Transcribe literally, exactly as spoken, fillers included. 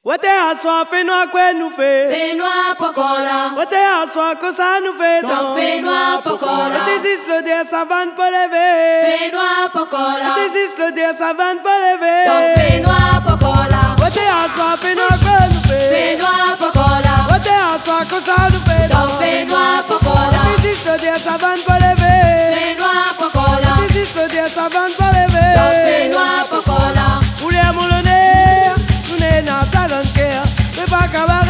Wote aswa fait noir quoi nous fait. Fait noir pocola. Wote aswa que ça nous fait. Donc fait noir pocola. Wote zis le der savane pour lever. Fait noir pocola. Wote zis le der savane pour lever. Donc fait noir pocola. Wote aswa fait noir quoi nous fait. Fait noir pocola. Wote aswa que ça nous fait. Donc fait noir pocola. Wote zis le der savane pour lever. Fait noir pocola. Wote zis le der savane pour lever. Donc fait noir pocola. Pour les moulonneurs, nous n'avons pas de cœur. C'est pas capable.